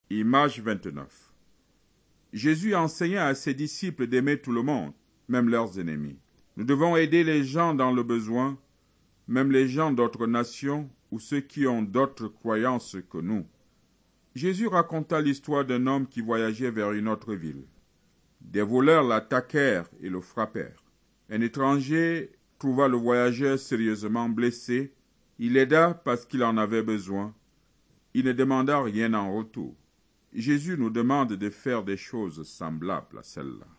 Image 29. Jésus enseignait à ses disciples d'aimer tout le monde, même leurs ennemis. Nous devons aider les gens dans le besoin, même les gens d'autres nations ou ceux qui ont d'autres croyances que nous. Jésus raconta l'histoire d'un homme qui voyageait vers une autre ville. Des voleurs l'attaquèrent et le frappèrent. Un étranger trouva le voyageur sérieusement blessé. Il l'aida parce qu'il en avait besoin. Il ne demanda rien en retour. Jésus nous demande de faire des choses semblables à celles-là.